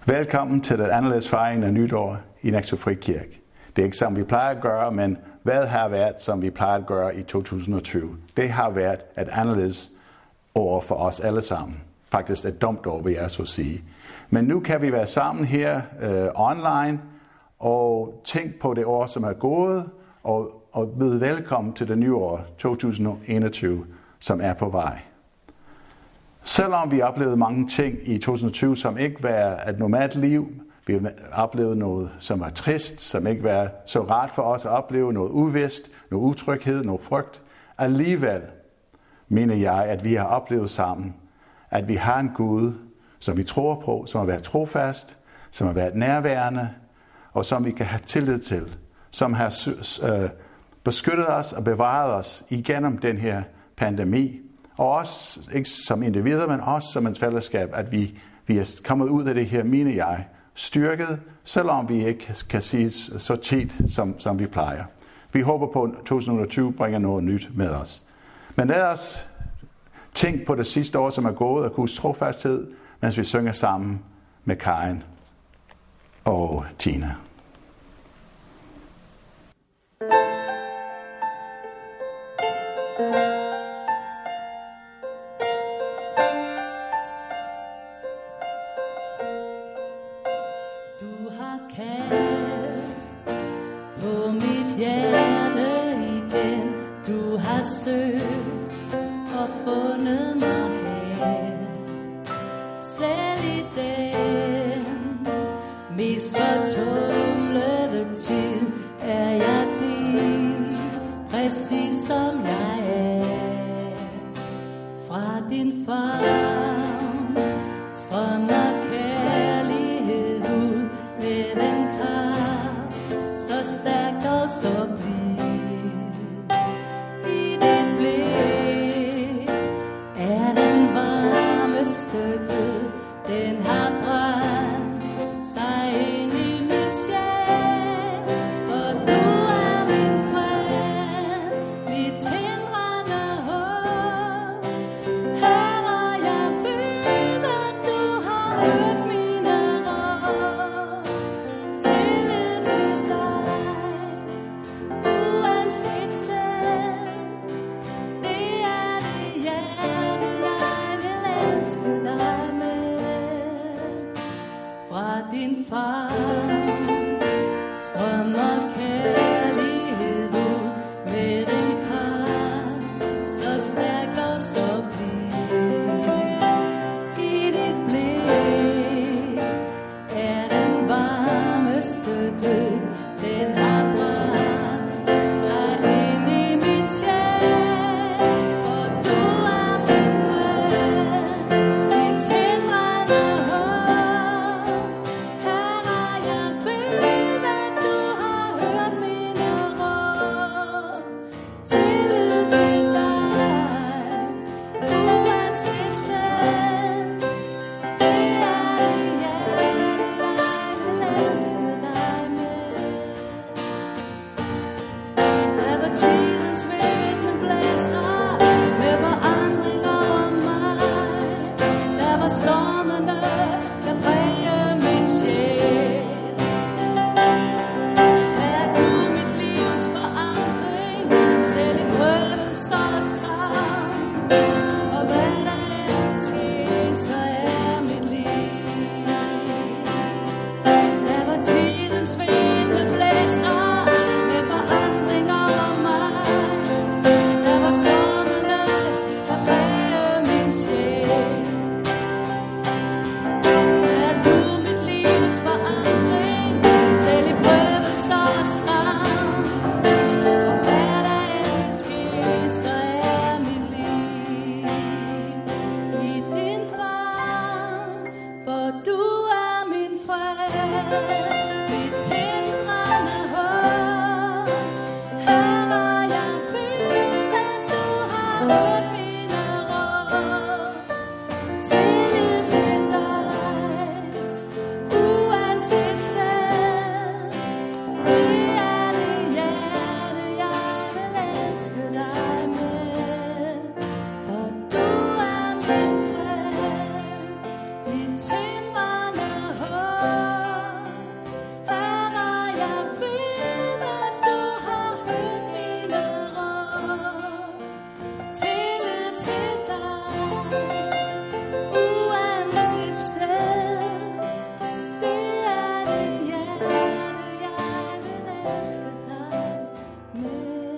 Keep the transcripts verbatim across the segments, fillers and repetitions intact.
Velkommen til den anderledes fejring af nytår i Nexø Frikirke. Det er ikke som vi plejer at gøre, men hvad har været, som vi plejer at gøre i to tusind og tyve? Det har været et anderledes år for os alle sammen. Faktisk et dumt år, vil jeg så sige. Men nu kan vi være sammen her øh, online og tænke på det år, som er gået, og, og byde velkommen til det nye år to tusind og enogtyve, som er på vej. Selvom vi oplevede mange ting i to tusind og tyve, som ikke var et normalt liv, vi oplevede noget, som var trist, som ikke var så rart for os at opleve, noget uvist, noget utryghed, noget frygt. Alligevel mener jeg, at vi har oplevet sammen, at vi har en Gud, som vi tror på, som har været trofast, som har været nærværende, og som vi kan have tillid til, som har øh, beskyttet os og bevaret os igennem den her pandemi. Og også, ikke som individer, men også som et fællesskab, at vi, vi er kommet ud af det her, mener jeg, styrket, selvom vi ikke kan sige så tit, som, som vi plejer. Vi håber på, at to tusind og tyve bringer noget nyt med os. Men lad os tænke på det sidste år, som er gået, og Guds trofasthed, mens vi synger sammen med Karin og Tina. Du har kaldt på mit hjerte igen. Du har søgt og fundet mig her. Selv i den mest fortumlede tid er jeg din, præcis som jeg er. Fra din favn strømmer kærlighed ud med den kraft, så stærkt og så blid. I dit blik er den varmeste glød, den har brændt sig ind i mit sjæl. For du er min fred, mit tindrende håb. Herre, jeg ved, at du har hørt mine råd. Tillid til dig, uanset sted. Det er det hjerte, jeg vil elske dig med. Fra din favn strømmer kærlighed ud med den kraft, så stærk og så blid. I dit blik er den varmeste glød, den har brændt sig ind i min sjæl. For du er min fred, mit tindrende håb. Herre, jeg ved, at du har til dig, uanset sted. Det er det hjerte, jeg vil elske dig med.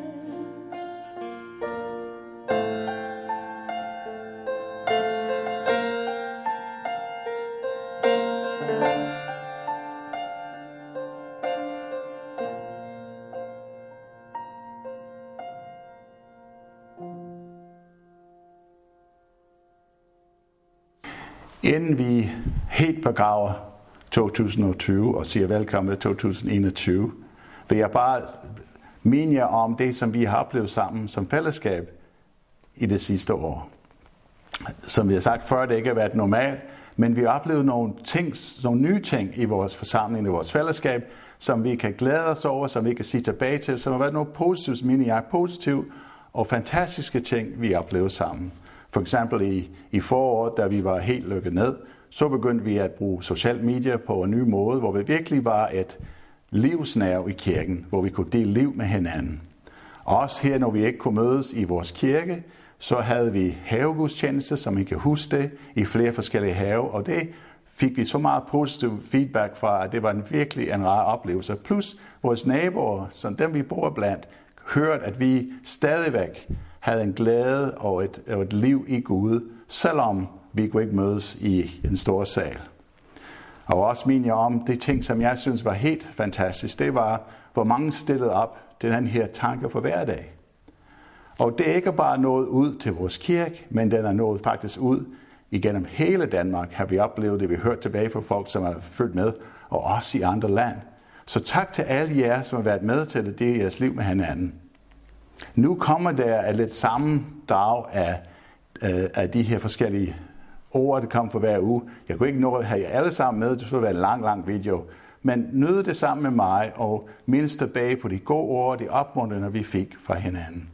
Inden vi helt begraver to tusind og tyve og siger velkommen til to tusind og enogtyve, vil jeg bare minde jer om det, som vi har oplevet sammen som fællesskab i det sidste år. Som vi har sagt før, det ikke har været normalt, men vi har oplevet nogle, ting, nogle nye ting i vores forsamling, i vores fællesskab, som vi kan glæde os over, som vi kan sige tilbage til, som har været nogle positive, mine jeg positive og fantastiske ting, vi har oplevet sammen. For eksempel i, i foråret, da vi var helt lukket ned, så begyndte vi at bruge social media på en ny måde, hvor vi virkelig var et livsnerv i kirken, hvor vi kunne dele liv med hinanden. Og også her, når vi ikke kunne mødes i vores kirke, så havde vi havegudstjeneste, som I kan huske det, i flere forskellige have, og det fik vi så meget positiv feedback fra, at det var en virkelig en rar oplevelse. Plus vores naboer, som dem vi bor blandt, hørte, at vi stadigvæk havde en glæde og et, og et liv i Gud, selvom vi kunne ikke mødes i en stor sal. Og også minde jer om de ting, som jeg synes var helt fantastisk. Det var, hvor mange stillede op til den her tanke for hver dag. Og det er ikke bare nået ud til vores kirke, men den er nået faktisk ud igennem hele Danmark. Har vi oplevet det, vi hørt tilbage fra folk, som har følt med, og også i andre lande. Så tak til alle jer, som har været med til det, det i jeres liv med hinanden. Nu kommer der et lidt sammendrag af, øh, af de her forskellige ord, der kommer for hver uge. Jeg kunne ikke nå at have jer alle sammen med, det skulle være en lang, lang video. Men nyd det sammen med mig, og mindes tilbage på de gode ord, de opmuntringer, vi fik fra hinanden.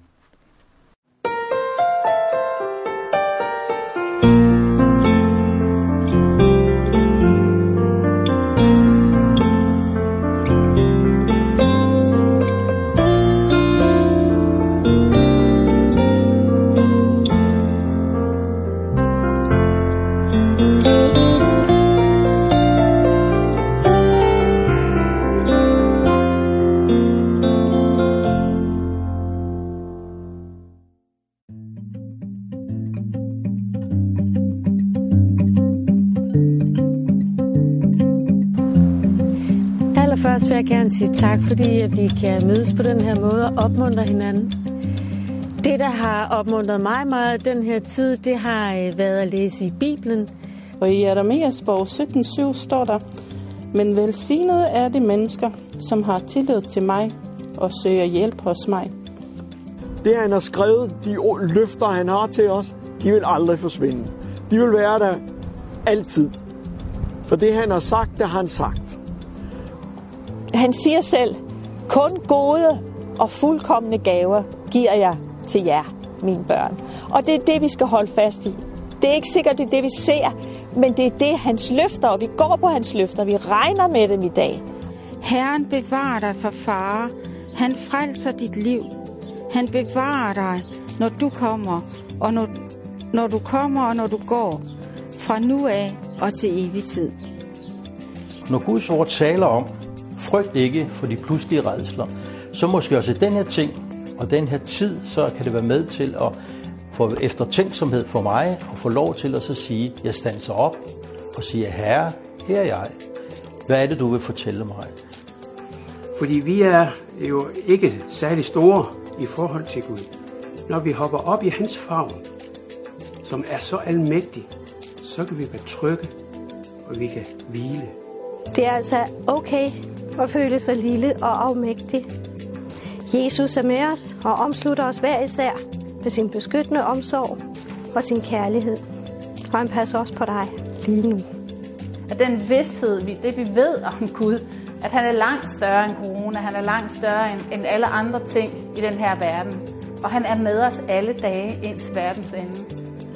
Først vil jeg gerne sige tak, fordi at vi kan mødes på den her måde og opmuntre hinanden. Det, der har opmuntret mig meget den her tid, det har været at læse i Bibelen. Og i Jeremias bog sytten syv står der, men velsignet er de mennesker, som har tillid til mig og søger hjælp hos mig. Det han har skrevet, de løfter han har til os, de vil aldrig forsvinde. De vil være der altid. For det han har sagt, det har han sagt. Han siger selv, kun gode og fuldkomne gaver giver jeg til jer, mine børn. Og det er det, vi skal holde fast i. Det er ikke sikkert, det er det, vi ser, men det er det, hans løfter, og vi går på hans løfter. Vi regner med dem i dag. Herren bevarer dig fra fare. Han frelser dit liv. Han bevarer dig, når du kommer, og når, når du kommer og når du går, fra nu af og til evig tid. Når Guds ord taler om, frygt ikke for de pludselige rædsler, så måske også den her ting og den her tid, så kan det være med til at få eftertænksomhed for mig og få lov til at så sige, jeg standser op og siger, Herre, her er jeg. Hvad er det, du vil fortælle mig? Fordi vi er jo ikke særlig store i forhold til Gud. Når vi hopper op i hans favn, som er så almægtig, så kan vi være trygge, og vi kan hvile. Det er altså okay at føle sig lille og afmægtig. Jesus er med os og omslutter os hver især med sin beskyttende omsorg og sin kærlighed. Og han passer også på dig lige nu. At den vidsthed, det vi ved om Gud, at han er langt større end corona, han er langt større end, end alle andre ting i den her verden. Og han er med os alle dage indtil verdens ende.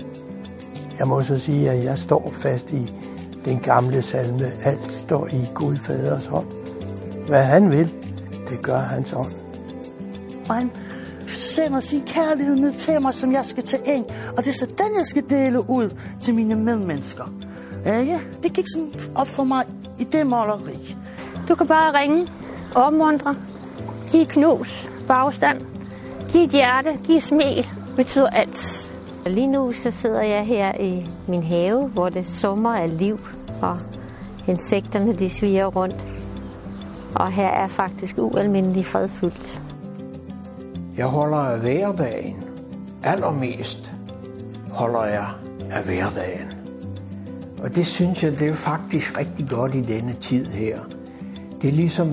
Jeg må så sige, at jeg står fast i den gamle salme. Alt står i Gud Faders hånd. Hvad han vil, det gør hans ånd. Og han sender sin kærlighed ned til mig, som jeg skal tage ind. Og det er så den, jeg skal dele ud til mine medmennesker. Ja, det gik sådan op for mig i det maleri. Du kan bare ringe, opmuntre, give knus på afstand, give et hjerte, give et smil, betyder alt. Lige nu så sidder jeg her i min have, hvor det summer af liv, og insekterne de sviger rundt. Og her er faktisk ualmindelig fredfuldt. Jeg holder af hverdagen. Allermest holder jeg af hverdagen. Og det synes jeg, det er faktisk rigtig godt i denne tid her. Det er ligesom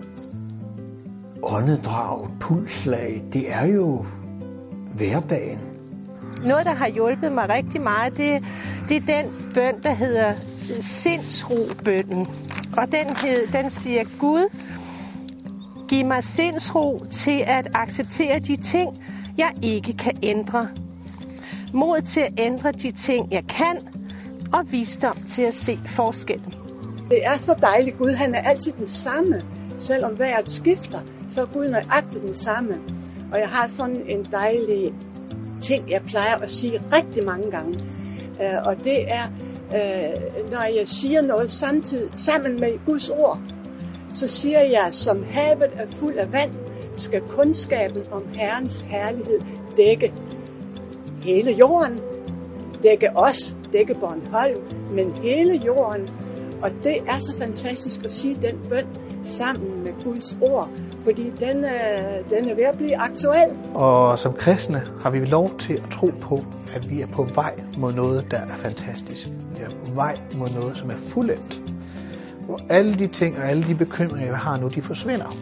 åndedrag, pulslag. Det er jo hverdagen. Noget, der har hjulpet mig rigtig meget, det, det er den bøn, der hedder sindsro-bønnen. Og den, hed, den siger, Gud, giv mig sindsro til at acceptere de ting, jeg ikke kan ændre. Mod til at ændre de ting, jeg kan, og visdom til at se forskellen. Det er så dejligt, Gud, han er altid den samme. Selvom vejret skifter, så er Gud nøjagtigt den samme. Og jeg har sådan en dejlig ting, jeg plejer at sige rigtig mange gange. Uh, og det er, uh, når jeg siger noget samtidig, sammen med Guds ord, så siger jeg, som havet er fuld af vand, skal kundskaben om Herrens herlighed dække hele jorden. Dække os, dække Bornholm, men hele jorden. Og det er så fantastisk at sige den bøn sammen med Guds ord, fordi den, den er ved at blive aktuel. Og som kristne har vi lov til at tro på, at vi er på vej mod noget, der er fantastisk. Vi er på vej mod noget, som er fuldendt. Hvor alle de ting og alle de bekymringer, vi har nu, de forsvinder.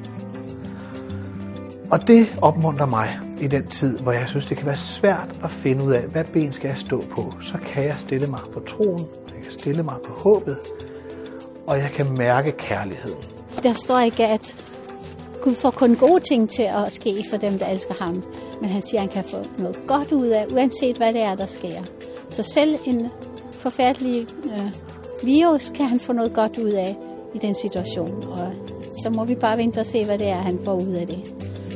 Og det opmuntrer mig i den tid, hvor jeg synes, det kan være svært at finde ud af, hvad ben skal jeg stå på. Så kan jeg stille mig på troen, jeg kan stille mig på håbet, og jeg kan mærke kærligheden. Der står ikke, at Gud får kun gode ting til at ske for dem, der elsker ham. Men han siger, at han kan få noget godt ud af, uanset hvad det er, der sker. Så selv en forfærdelig øh, virus kan han få noget godt ud af i den situation. Og så må vi bare vente og se, hvad det er, han får ud af det.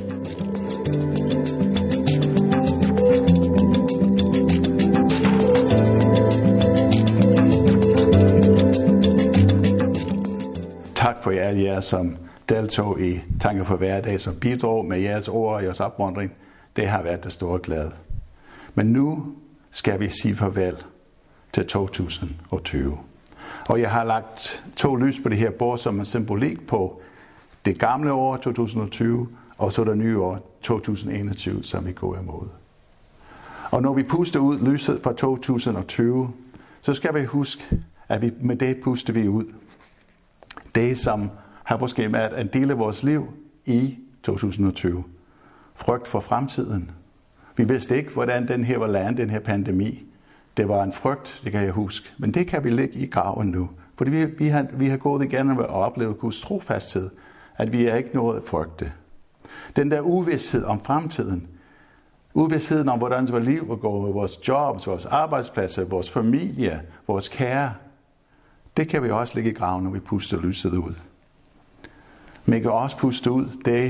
Tak for jer, jer som deltog i Tanker for Hverdag, som bidrog med jeres ord og jeres opmuntring. Det har været det store glæde. Men nu skal vi sige farvel til to tusind og tyve. Og jeg har lagt to lys på det her bord, som er symbolik på det gamle år to tusind og tyve, og så det nye år to tusind og enogtyve, som vi går imod. Og når vi puster ud lyset fra to tusind og tyve, så skal vi huske, at vi med det puster vi ud det, som har måske været en del af vores liv i to tusind og tyve. Frygt for fremtiden. Vi vidste ikke, hvordan den her var landet, den her pandemi. Det var en frygt, det kan jeg huske. Men det kan vi lægge i graven nu. Fordi vi, vi, har, vi har gået igennem og oplevet Guds trofasthed, at vi er ikke noget at frygte. Den der uvidshed om fremtiden, uvidsheden om, hvordan vores liv vil gå, vores jobs, vores arbejdspladser, vores familie, vores kære, det kan vi også lægge i graven, når vi puster lyset ud. Men vi kan også puste ud det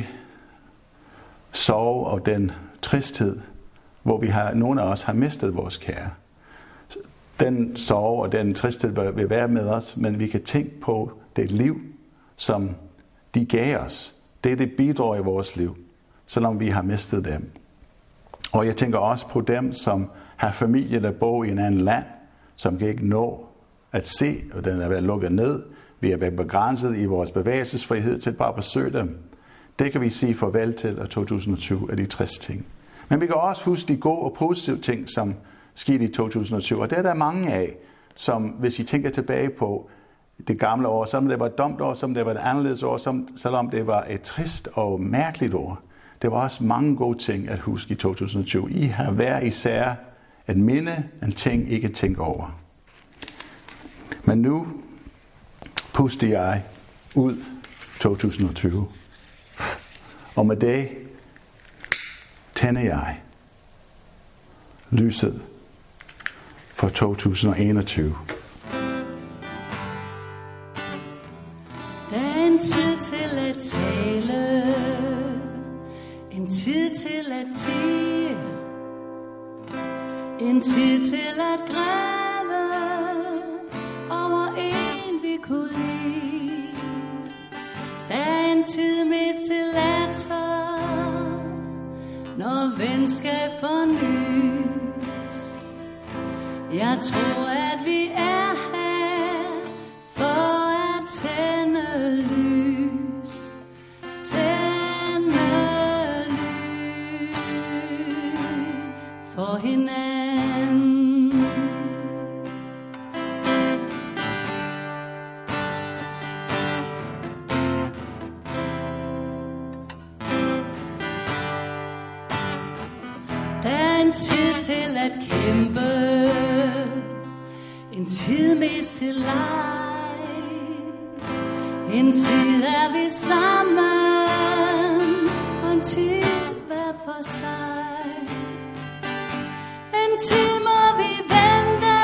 sorg og den tristhed, hvor vi har, nogle af os har mistet vores kære. Den sorg og den tristhed vil være med os, men vi kan tænke på det liv, som de gav os. Det er det bidrag i vores liv, selvom vi har mistet dem. Og jeg tænker også på dem, som har familie, der bor i en anden land, som kan ikke nå at se, og den er været lukket ned. Vi er været begrænset i vores bevægelsesfrihed til bare at besøge dem. Det kan vi sige farvel til af to tusind og tyve af de tres ting. Men vi kan også huske de gode og positive ting, som skete i to tusind og tyve. Og det er der mange af, som hvis I tænker tilbage på det gamle år, som det var et dumt år, som det var et anderledes år, som, selvom det var et trist og mærkeligt år. Det var også mange gode ting at huske i to tusind og tyve. I har hver især et minde, en ting, I kan tænke over. Men nu puster jeg ud to tusind og tyve. Og med det tænder jeg lyset for to tusind og enogtyve. Det er en tid til at tale, en En tid til at tie, en tid til at græde over en vi kunne lide. Der er en tid med stillatter, når venskab fornyes. Jeg tror at vi er her for at tænde lys, tænde lys for hinanden. Der er en tid til at kæmpe, en tid mest til leg. En tid er vi sammen, og en tid hver for sig. En tid må vi vente,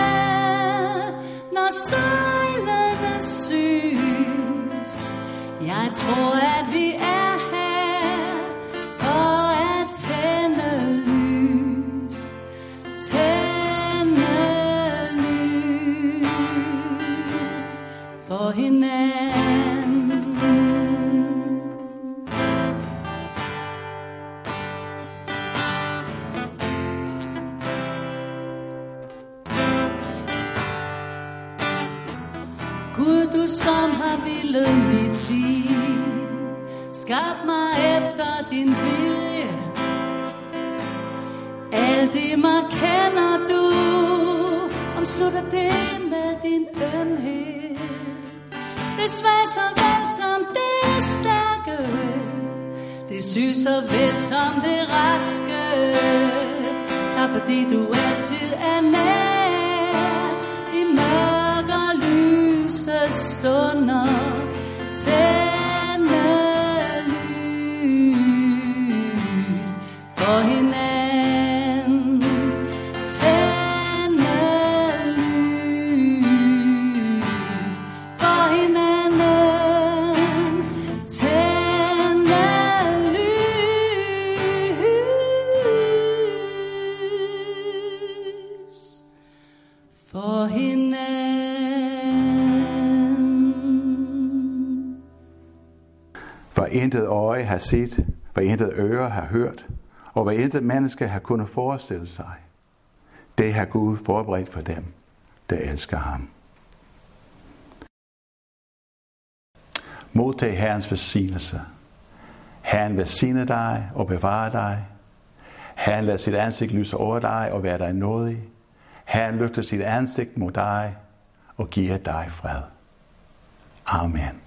når sejlene sys. Jeg tror at vi er her for at tænde lys, tænde lys for hinanden. Gud, du som har villet mit liv, skab mig efter din vilje. Alt det mig kender du, omslutter det med din ømhed. Det svage så vel som det stærke, det syge så vel som det raske. Tak fordi du altid er nær i mørke og lyse stunder. Tænde lys for hinanden. Tænde lys for hinanden. Tænde lys for hinanden. Hvor intet øje har set, hvor intet øre har hørt, og hvor intet menneske har kunnet forestille sig. Det har Gud forberedt for dem, der elsker ham. Modtag Herrens velsignelse. Herren velsigne dig og bevare dig. Herren lader sit ansigt lyse over dig og være dig nådig. Herren løfter sit ansigt mod dig og giver dig fred. Amen.